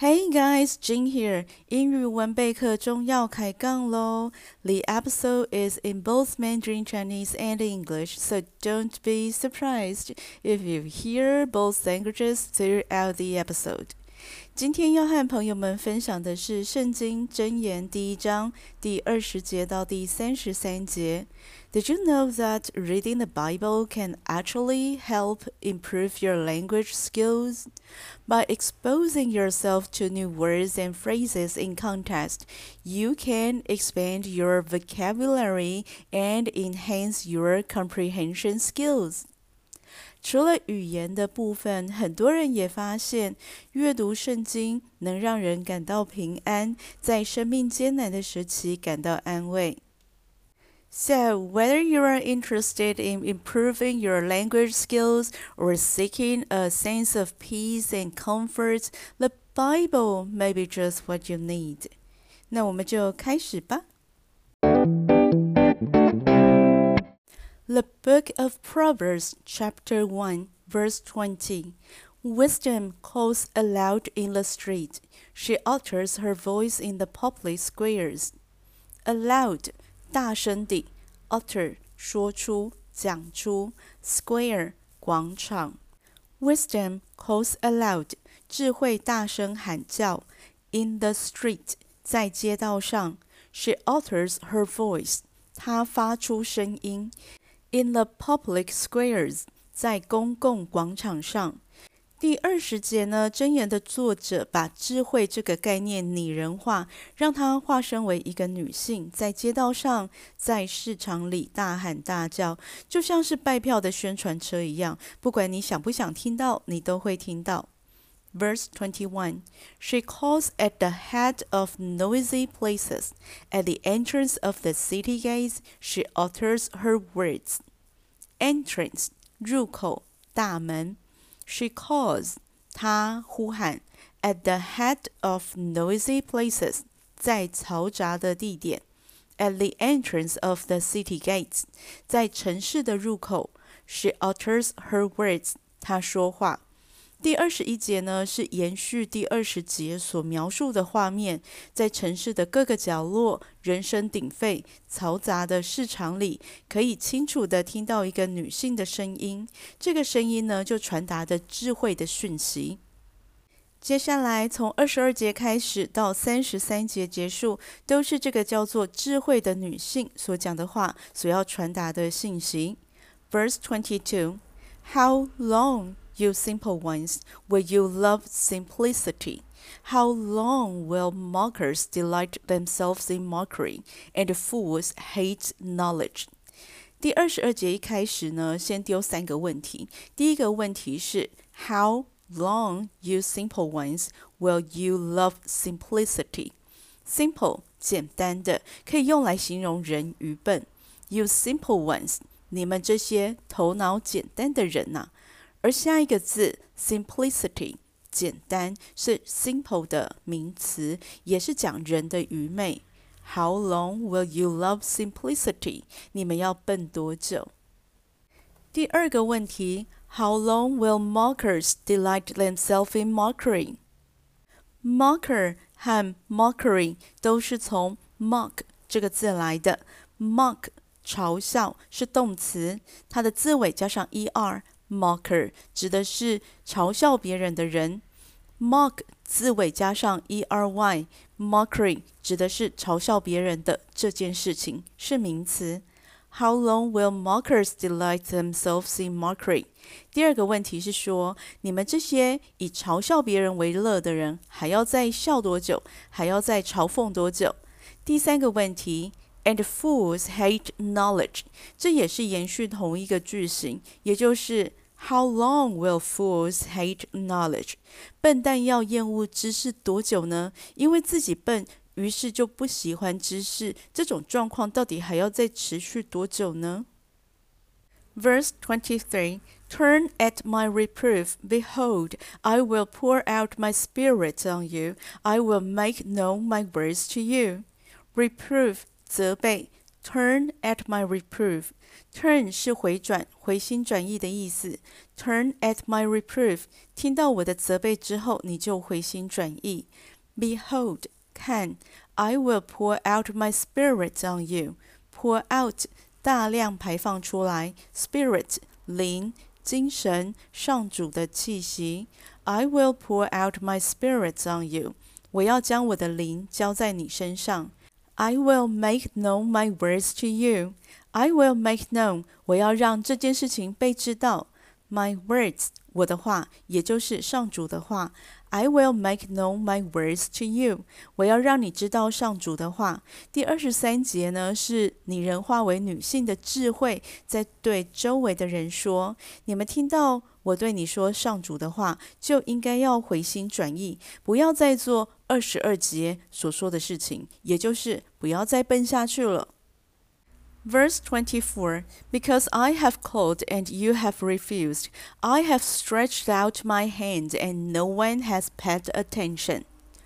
Hey guys, Jing here. 英语文备课中要开杠喽。The episode is in both Mandarin Chinese and English, so don't be surprised if you hear both languages throughout the episode. 今天要和朋友们分享的是圣经箴言第1章第20节到第33节。Did you know that reading the Bible can actually help improve your language skills? By exposing yourself to new words and phrases in context, you can expand your vocabulary and enhance your comprehension skills. 除了语言的部分，很多人也发现，阅读圣经能让人感到平安，在生命艰难的时期感到安慰。So, whether you are interested in improving your language skills or seeking a sense of peace and comfort, the Bible may be just what you need. 那我们就开始吧。The Book of Proverbs, Chapter 1, Verse 20. Wisdom calls aloud in the street. She utters her voice in the public squares. Aloud, 大声地 utter 说出讲出 square 广场 Wisdom calls aloud 智慧大声喊叫 in the street 在街道上 She utters her voice 她发出声音 in the public squares 在公共广场上第20节呢，箴言的作者把智慧这个概念拟人化，让它化身为一个女性，在街道上、在市场里大喊大叫，就像是拜票的宣传车一样，不管你想不想听到，你都会听到。Verse 21. She calls at the head of noisy places. At the entrance of the city gates, she utters her words. Entrance, 入口、大门。She calls, 她呼喊 at the head of noisy places, 在嘈杂的地点 at the entrance of the city gates, 在城市的入口 She utters her words, 她说话第21节呢，是延续第20节所描述的画面，在城市的各个角落，人声鼎沸、嘈杂的市场里，可以清楚地听到一个女性的声音。这个声音呢，就传达着智慧的讯息。接下来，从22节开始到33节结束，都是这个叫做智慧的女性所讲的话，所要传达的信息。Verse 22. How long, you simple ones, will you love simplicity? How long will mockers delight themselves in mockery, and fools hate knowledge? 第22节一开始呢，先丢3个问题。第一个问题是 How long, you simple ones, will you love simplicity? Simple, 简单的，可以用来形容人愚笨。You simple ones, 你们这些头脑简单的人啊。而下一个字 simplicity 简单是 simple 的名词，也是讲人的愚昧。How long will you love simplicity? 你们要笨多久？第二个问题 How long will mockers delight themselves in mockery? Mocker 和 mockery 都是从 mock 这个字来的。mock 嘲笑是动词，它的字尾加上 er。Mocker 指的是嘲笑别人的人 Mock 字尾加上 ery Mockery 指的是嘲笑别人的这件事情是名词 How long will mockers delight themselves in mockery? 第二个问题是说你们这些以嘲笑别人为乐的人还要再笑多久还要再嘲讽多久第三个问题And fools hate knowledge 这也是延续同一个句型也就是How long will fools hate knowledge? 笨蛋要厌恶知识多久呢？因为自己笨，于是就不喜欢知识。这种状况到底还要再持续多久呢？ Verse 23. Turn at my reproof. Behold, I will pour out my spirit on you. I will make known my words to you. Reproof, 责备。 Turn at my reproof. Turn 是回转、回心转意的意思。Turn at my reproof. 听到我的责备之后，你就回心转意。Behold, 看 I will pour out my spirit on you. Pour out 大量排放出来 Spirit 灵精神上主的气息 I will pour out my spirit on you. 我要将我的灵浇在你身上。I will make known my words to you. I will make known. 我要让这件事情被知道。My words, 我的话，也就是上主的话。I will make known my words to you. 我要让你知道上主的话。第23节呢，是拟人化为女性的智慧，在对周围的人说：你们听到我对你说上主的话，就应该要回心转意，不要再做22节所说的事情，也就是不要再奔下去了。Verse 24, Because I have called and you have refused, I have stretched out my hand and no one has paid attention.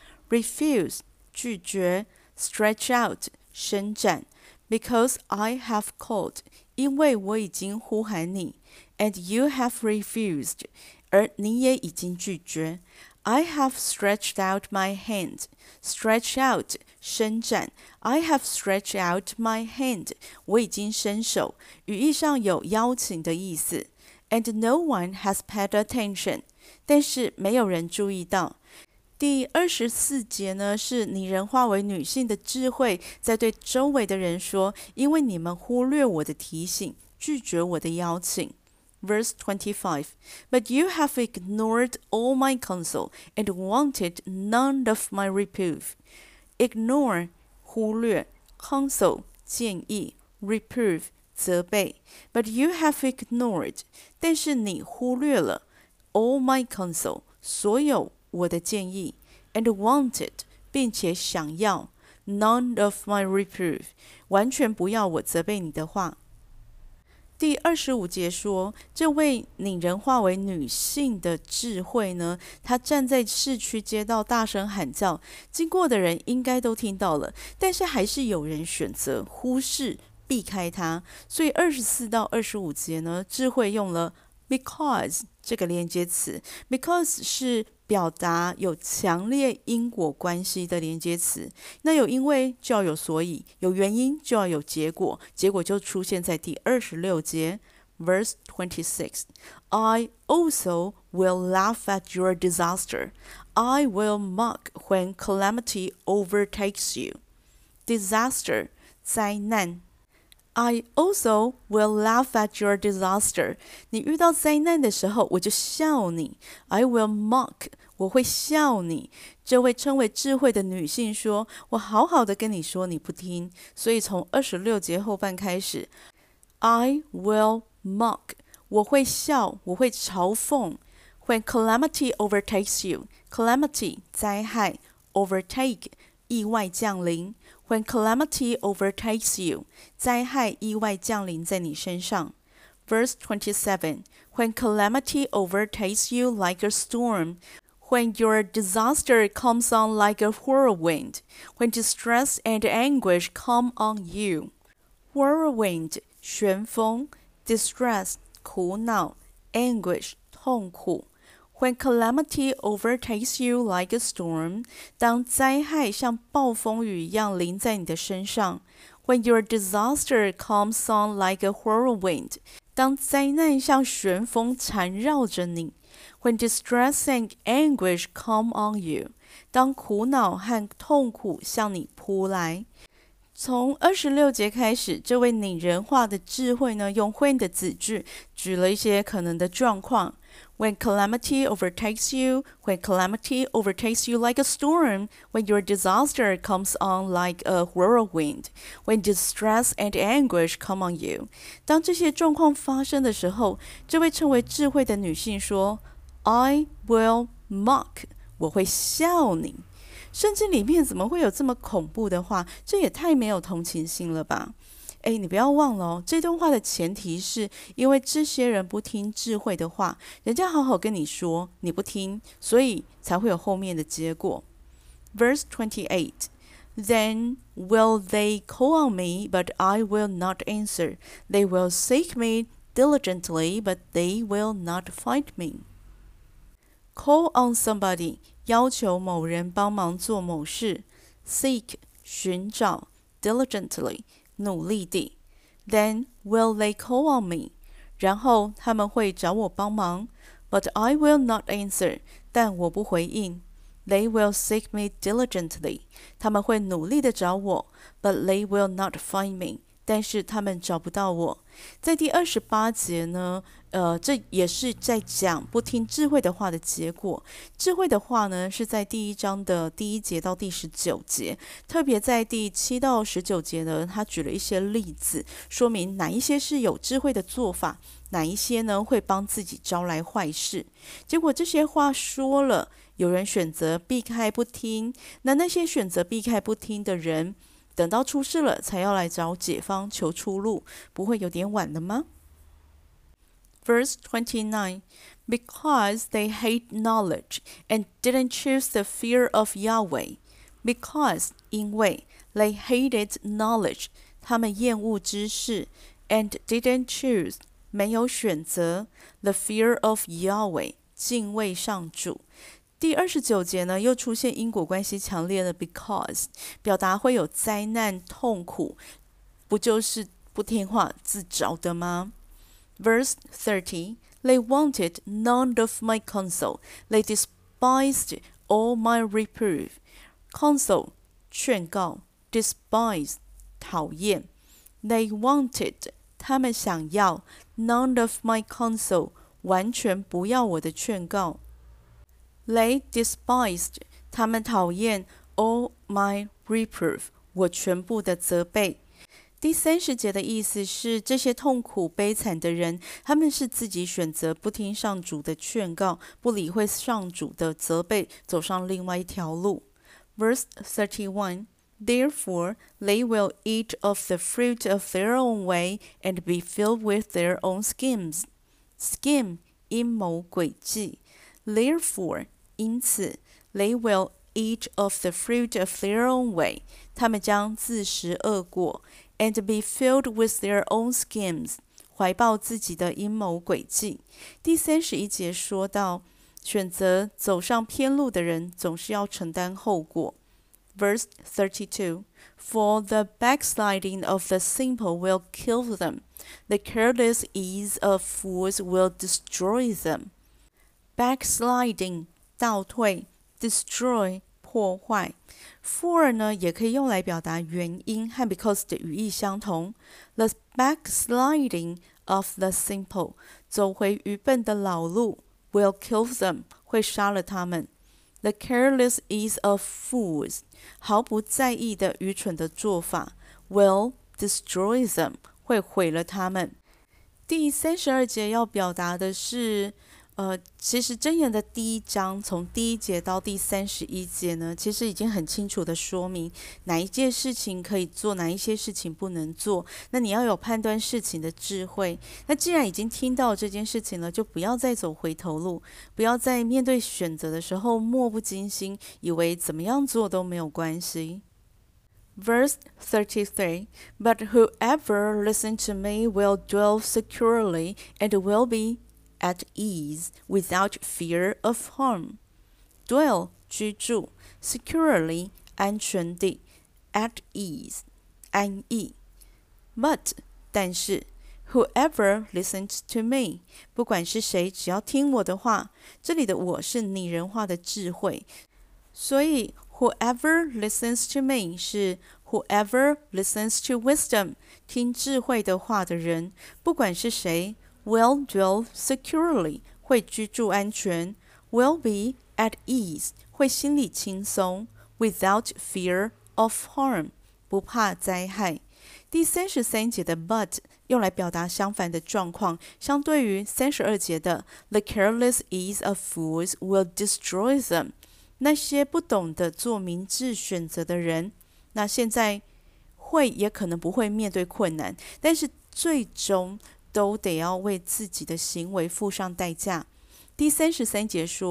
Refuse, 拒绝 stretch out, 伸展 Because I have called, 因为我已经呼喊你 and you have refused, 而你也已经拒绝。I have stretched out my hand. Stretch out, 伸展。I have stretched out my hand. 我已经伸手。语义上有邀请的意思。And no one has paid attention. 但是没有人注意到。第24节呢，是拟人化为女性的智慧，在对周围的人说：因为你们忽略我的提醒，拒绝我的邀请。Verse 25, But you have ignored all my counsel and wanted none of my reproof. Ignore, 忽略 counsel, 建议 reproof, 责备 But you have ignored, 但是你忽略了 all my counsel, 所有我的建议 and wanted, 并且想要 none of my reproof, 完全不要我责备你的话。第25节说，这位拟人化为女性的智慧呢，她站在市区街道大声喊叫，经过的人应该都听到了，但是还是有人选择忽视、避开她。所以24到25节呢，智慧用了 because 这个连接词 ，because 是表达有强烈因果关系的连接词。那有因为就要有所以，有原因就要有结果，结果就出现在第26节 Verse 26 I also will laugh at your disaster. I will mock when calamity overtakes you. Disaster 灾难I also will laugh at your disaster. 你遇到灾难的时候，我就笑你。I will mock. 我会笑你。这位称为智慧的女性说：我好好的跟你说，你不听。所以从26节后半开始 I will mock. 我会笑，我会嘲讽。When calamity overtakes you. Calamity 灾害 overtake 意外降临。When calamity overtakes you, 灾害意外降临在你身上。Verse 27, When calamity overtakes you like a storm, when your disaster comes on like a whirlwind, when distress and anguish come on you. Whirlwind, 旋风 distress, 苦恼 anguish, 痛苦。When calamity overtakes you like a storm, 当灾害像暴风雨一样临在你的身上 When your disaster comes on like a whirlwind, 当灾难像旋风缠绕着你 When distress and anguish come on you, 当苦恼和痛苦向你扑来。从26节开始，这位拟人化的智慧呢，用 when 的子句举了一些可能的状况。When calamity overtakes you, when calamity overtakes you like a storm, when your disaster comes on like a whirlwind, when distress and anguish come on you. 当这些状况发生的时候，这位称为智慧的女性说 I will mock. 我会笑你。圣经里面怎么会有这么恐怖的话？这也太没有同情心了吧！你不要忘了哦，这段话的前提是因为这些人不听智慧的话，人家好好跟你说，你不听，所以才会有后面的结果。Verse 28, Then will they call on me, but I will not answer. They will seek me diligently, but they will not find me. Call on somebody, 要求某人帮忙做某事。Seek, 寻找。Diligently, 努力地。Then will they call on me? 然后他们会找我帮忙。But I will not answer. 但我不回应。They will seek me diligently. 他们会努力地找我。But they will not find me. 但是他们找不到我。在第28节呢，这也是在讲不听智慧的话的结果。智慧的话呢，是在第1章的第1节到第19节，特别在第7到19节呢，他举了一些例子，说明哪一些是有智慧的做法，哪一些呢会帮自己招来坏事。结果这些话说了，有人选择避开不听，那些选择避开不听的人，等到出事了才要来找解方求出路，不会有点晚了吗？ Verse 29, Because they hate knowledge and didn't choose the fear of Yahweh. Because, 因为 they hated knowledge, 他们厌恶知识 and didn't choose, 没有选择 the fear of Yahweh, 敬畏上主。第29节呢，又出现因果关系强烈的 because， 表达会有灾难、痛苦，不就是不听话自找的吗？ Verse 30, They wanted none of my counsel. They despised all my reproof. Counsel, 劝告 despise, 讨厌 They wanted, 他们想要 none of my counsel, 完全不要我的劝告。They despised, 他们讨厌 all my reproof, 我全部的责备。第30节的意思是，这些痛苦悲惨的人，他们是自己选择不听上主的劝告，不理会上主的责备，走上另外一条路。Verse 31, Therefore they will eat of the fruit of their own way and be filled with their own schemes. Scheme, 阴谋诡计。Therefore, 因此 they will eat of the fruit of their own way, 他们将自食恶果 and be filled with their own schemes, 怀抱自己的阴谋诡计。第31节说到，选择走上偏路的人总是要承担后果。Verse 32, For the backsliding of the simple will kill them. The careless ease of fools will destroy them. Backsliding, 倒退 destroy, 破坏 For 呢，也可以用来表达原因，和 because 的语义相同。The backsliding of the simple, 走回愚笨的老路 will kill them, 会杀了他们。The careless ease of fools, 毫不在意的愚蠢的做法 will destroy them, 会毁了他们。第32节要表达的是，其实箴言的第1章从第1节到第31节呢，其实已经很清楚的说明哪一件事情可以做，哪一些事情不能做。那你要有判断事情的智慧。那既然已经听到这件事情了，就不要再走回头路，不要在面对选择的时候漠不经心，以为怎么样做都没有关系。Verse 33, But whoever listens to me will dwell securely and will be at ease without fear of harm. Dwell, 居住 securely, 安全地 at ease, 安逸 But, 但是 whoever listens to me, 不管是谁，只要听我的话，这里的我是拟人化的智慧，所以 whoever listens to me 是 whoever listens to wisdom, 听智慧的话的人，不管是谁will dwell securely, 会居住安全 will be at ease, 会心里轻松 without fear of harm, 不怕灾害。第33节的 but 用来表达相反的状况，相对于32节的 the careless ease of fools will destroy them, 那些不懂得做明智选择的人，那现在会也可能不会面对困难，但是最终都得要为自己的行为付上代价。第33节说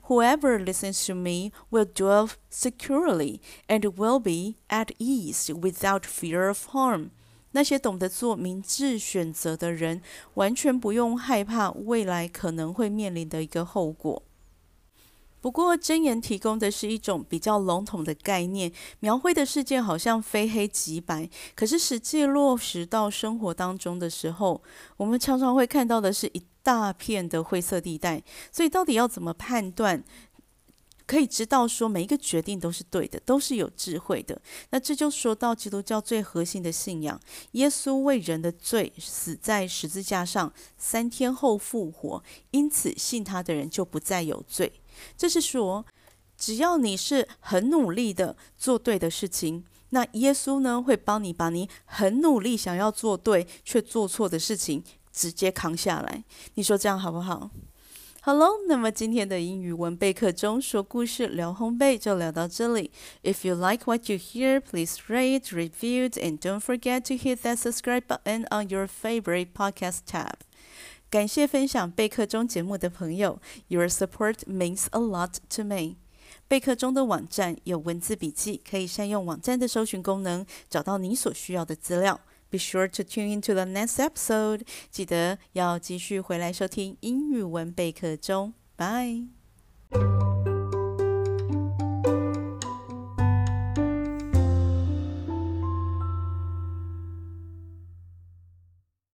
Whoever listens to me will dwell securely and will be at ease without fear of harm. 那些懂得做明智选择的人，完全不用害怕未来可能会面临的一个后果。不过，箴言提供的是一种比较笼统的概念，描绘的世界好像非黑即白。可是实际落实到生活当中的时候，我们常常会看到的是一大片的灰色地带。所以，到底要怎么判断？可以知道说每一个决定都是对的，都是有智慧的。那这就说到基督教最核心的信仰，耶稣为人的罪死在十字架上，3天后复活，因此信他的人就不再有罪。这是说，只要你是很努力的做对的事情，那耶稣呢会帮你把你很努力想要做对却做错的事情直接扛下来。你说这样好不好？好喽，那么今天的英语文备课中说故事聊烘焙就聊到这里。If you like what you hear, please rate, review, and don't forget to hit that subscribe button on your favorite podcast tab. 感谢分享备课中节目的朋友 ，Your support means a lot to me. 备课中的网站有文字笔记，可以善用网站的搜寻功能，找到你所需要的资料。Be sure to tune into the next episode. 记得要继续回来收听英语文备课中。Bye.